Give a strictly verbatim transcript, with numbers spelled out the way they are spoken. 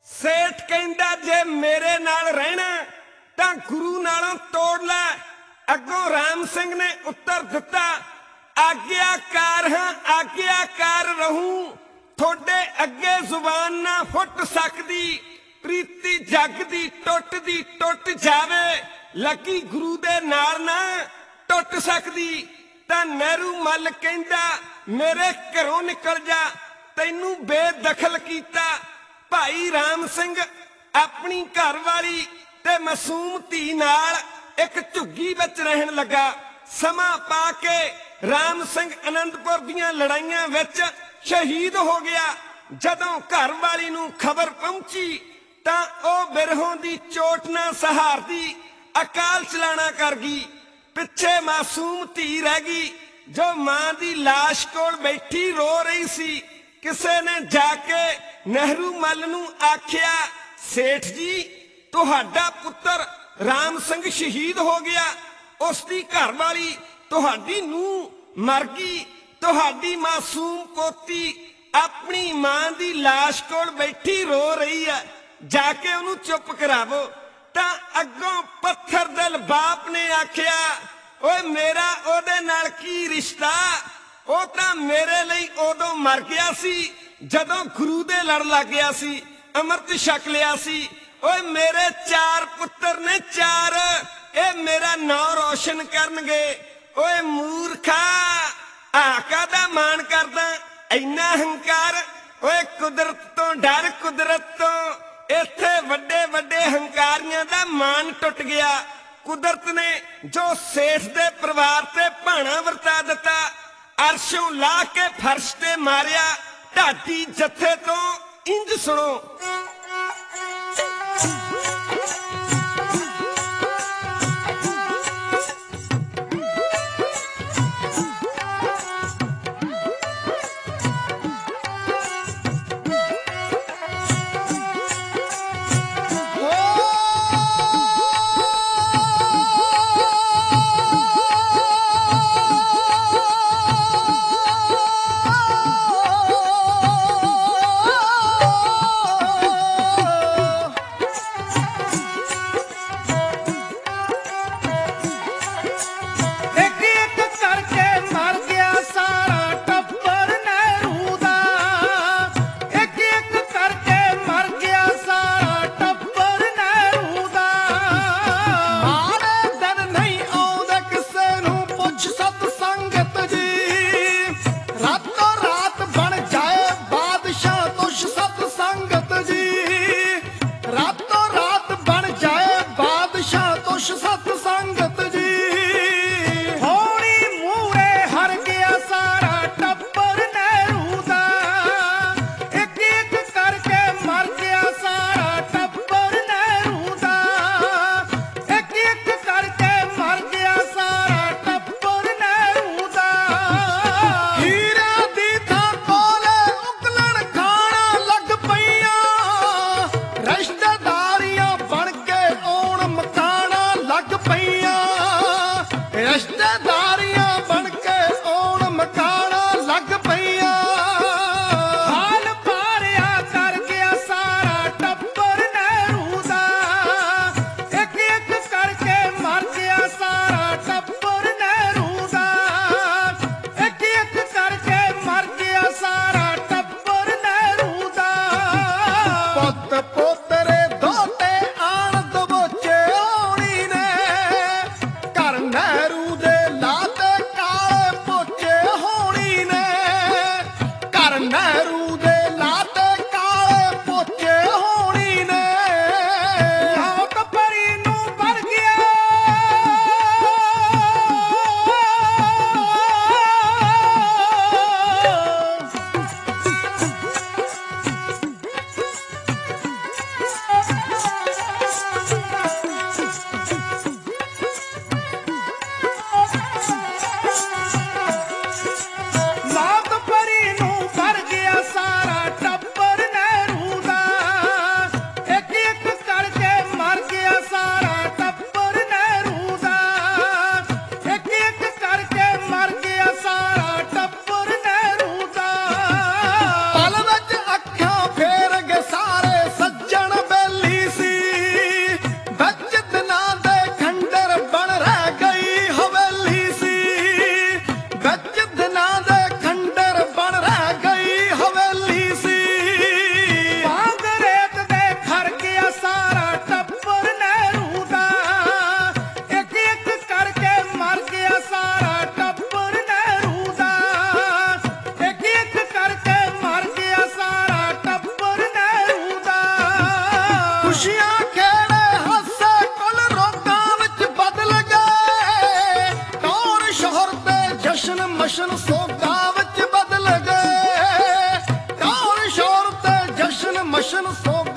सेठ कहंदा जे मेरे नाल रहना तां गुरु नालों तोड़ लै। अगों राम सिंह ने उत्तर दिता, आग्याकार हां आग्याकार रहूं, थोड़े अगे जुबान ना फुट सकदी, प्रीति जग दी टुट दी टुट जावे, लगी गुरु दे नाल ना टुट सकदी। तां नेहरू मल कहंदा मेरे घरों निकल जा, तैनू बेदखल कीता। भाई राम सिंह अपनी घरवाली ते मासूम धी नाल एक झुग्गी विच रहन लगा। समा पा के राम सिंह आनंदपुर दीआं लड़ाइयां विच शहीद हो गया। जदों घरवाली नूं खबर पहुंची तां ओह बिरहों दी चोट ना सहारदी अकाल चलाना कर गई। पिछे मासूम धी रह गई जो मां दी लाश कोल बैठी रो रही सी। किसे ने जाके नेहरू मल नूं आखिया, सेठ जी तुहाडा पुत्र राम सिंह शहीद हो गया, उसकी घरवाली तुहाडी नूं मर गई, तुहाडी मासूम पोती अपनी मां दी लाश कोल बैठी रो रही है, जाके उन्हों चुप करावो। तां अगों पत्थर दिल बाप ने आखिया, ओए मेरा ओदे नाल की रिश्ता, ਉਹ ਤਾਂ ਮੇਰੇ ਲਈ ਉਦੋਂ ਮਰ ਗਿਆ ਸੀ ਜਦੋਂ ਗੁਰੂ ਦੇ ਲੜ ਲੱਗ ਗਿਆ ਸੀ, ਅੰਮ੍ਰਿਤ ਛਕ ਲਿਆ ਸੀ। ਓਏ ਮੇਰੇ ਚਾਰ ਪੁੱਤਰ ਨੇ ਚਾਰ, ਇਹ ਮੇਰਾ ਨਾਂ ਰੋਸ਼ਨ ਕਰਨਗੇ। ਓਏ ਮੂਰਖਾ ਆ ਕਾਹਦਾ ਮਾਣ ਕਰਦਾ ਇੰਨਾ ਹੰਕਾਰ। ਓਏ ਕੁਦਰਤ ਤੋਂ ਡਰ ਕੁਦਰਤ ਤੋਂ, ਇੱਥੇ ਵੱਡੇ ਵੱਡੇ ਹੰਕਾਰੀਆਂ ਦਾ ਮਾਣ ਟੁੱਟ ਗਿਆ। ਕੁਦਰਤ ਨੇ ਜੋ ਸੇਠ ਦੇ ਪਰਿਵਾਰ ਤੇ ਭਾਣਾ ਵਰਤਾ ਦਿੱਤਾ, अरशों ला के फर्श ते मारिया, ढाडी जत्थे तो इंज सुनो। ਜਸ਼ਨ ਸੋ